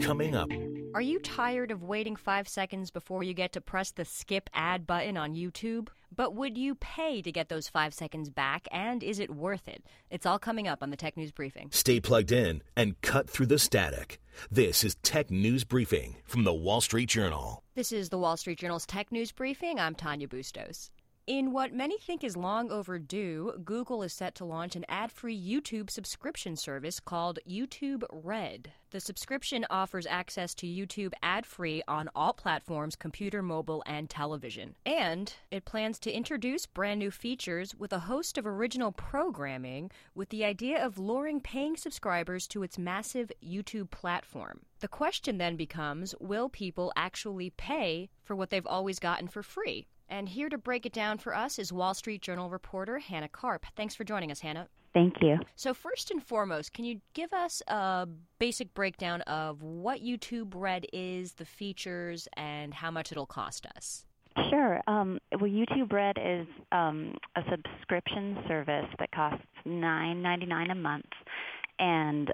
coming up. Are you tired of waiting 5 seconds before you get to press the skip ad button on YouTube? But would you pay to get those 5 seconds back, and is it worth it? It's all coming up on the Tech News Briefing. Stay plugged in and cut through the static. This is Tech News Briefing from the Wall Street Journal. This is the Wall Street Journal's Tech News Briefing. I'm Tanya Bustos. In what many think is long overdue, Google is set to launch an ad-free YouTube subscription service called YouTube Red. The subscription offers access to YouTube ad-free on all platforms, computer, mobile, and television. And it plans to introduce brand new features with a host of original programming with the idea of luring paying subscribers to its massive YouTube platform. The question then becomes, will people actually pay for what they've always gotten for free? And here to break it down for us is Wall Street Journal reporter Hannah Karp. Thanks for joining us, Hannah. Thank you. So first and foremost, can you give us a basic breakdown of what YouTube Red is, the features, and how much it'll cost us? Sure. YouTube Red is a subscription service that costs $9.99 a month, and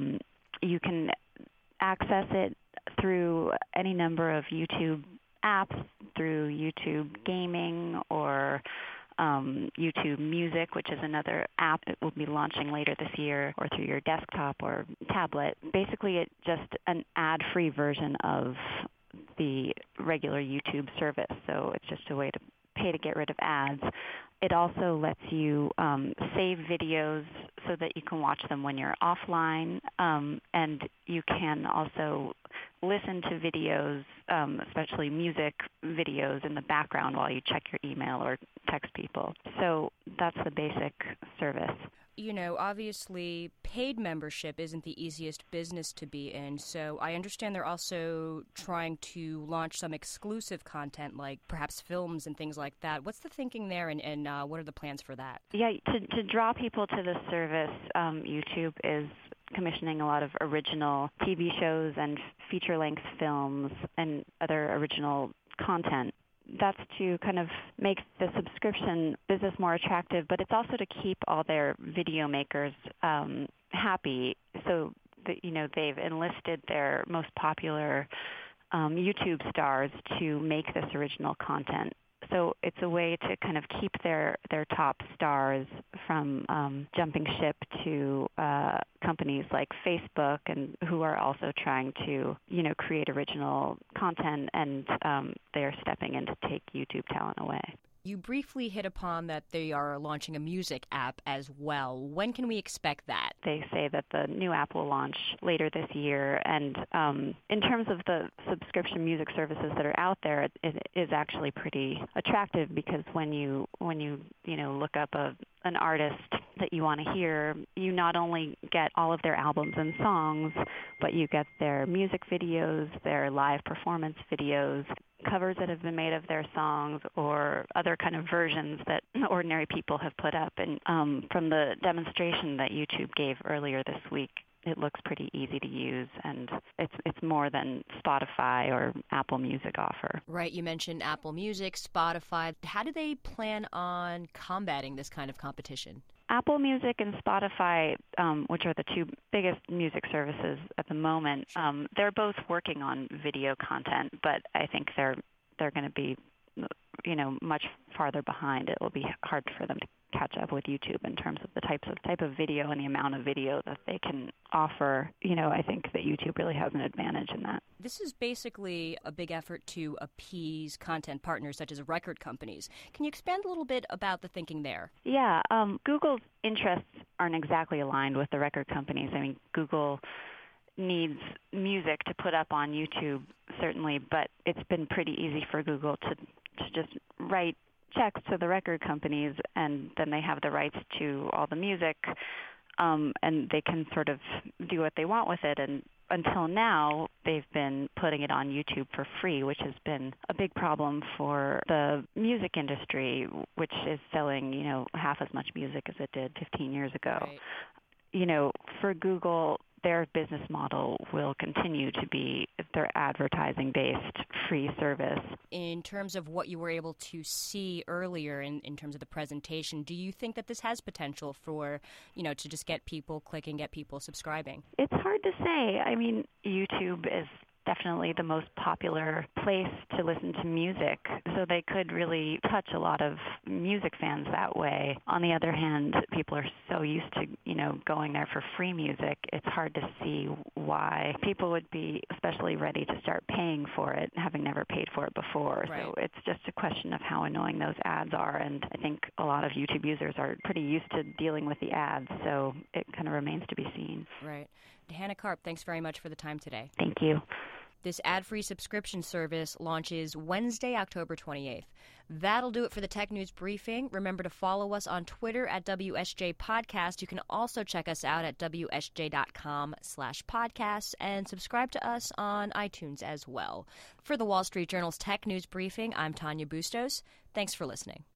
you can access it through any number of YouTube apps, through YouTube Gaming or YouTube Music, which is another app that will be launching later this year, or through your desktop or tablet. Basically, it's just an ad-free version of the regular YouTube service, so it's just a way to pay to get rid of ads. It also lets you save videos so that you can watch them when you're offline, and you can also listen to videos, especially music videos, in the background while you check your email or text people. So that's the basic service. You know, obviously, paid membership isn't the easiest business to be in, so I understand they're also trying to launch some exclusive content, like perhaps films and things like that. What's the thinking there, and what are the plans for that? Yeah, to draw people to the service, YouTube is commissioning a lot of original TV shows and feature-length films and other original content. That's to kind of make the subscription business more attractive, but it's also to keep all their video makers happy. So that, they've enlisted their most popular YouTube stars to make this original content. So it's a way to kind of keep their top stars from jumping ship to companies like Facebook, and who are also trying to, create original content, and they are stepping in to take YouTube talent away. You briefly hit upon that they are launching a music app as well. When can we expect that? They say that the new app will launch later this year. And in terms of the subscription music services that are out there, it is actually pretty attractive, because when you look up an artist that you want to hear, you not only get all of their albums and songs, but you get their music videos, their live performance videos, covers that have been made of their songs, or other kind of versions that ordinary people have put up. And from the demonstration that YouTube gave earlier this week, it looks pretty easy to use, and it's more than Spotify or Apple Music offer. Right, you mentioned Apple Music, Spotify. How do they plan on combating this kind of competition? Apple Music and Spotify, which are the two biggest music services at the moment, they're both working on video content, but I think they're going to be, much farther behind. It will be hard for them to catch up with YouTube in terms of the type of video and the amount of video that they can offer. I think that YouTube really has an advantage in that. This is basically a big effort to appease content partners such as record companies. Can you expand a little bit about the thinking there? Yeah, Google's interests aren't exactly aligned with the record companies. I mean, Google needs music to put up on YouTube, certainly, but it's been pretty easy for Google to just write checks to the record companies, and then they have the rights to all the music, and they can sort of do what they want with it. And until now, they've been putting it on YouTube for free, which has been a big problem for the music industry, which is selling, half as much music as it did 15 years ago. Right. For Google, their business model will continue to be their advertising-based free service. In terms of what you were able to see earlier in terms of the presentation, do you think that this has potential for, to just get people clicking, get people subscribing? It's hard to say. I mean, YouTube is definitely the most popular place to listen to music, so they could really touch a lot of music fans that way. On the other hand, people are so used to, going there for free music, it's hard to see why people would be especially ready to start paying for it, having never paid for it before. Right. So it's just a question of how annoying those ads are, and I think a lot of YouTube users are pretty used to dealing with the ads, so it kind of remains to be seen. Right. Hannah Karp, thanks very much for the time today. Thank you. This ad-free subscription service launches Wednesday, October 28th. That'll do it for the Tech News Briefing. Remember to follow us on Twitter at WSJ Podcast. You can also check us out at WSJ.com/podcasts and subscribe to us on iTunes as well. For the Wall Street Journal's Tech News Briefing, I'm Tanya Bustos. Thanks for listening.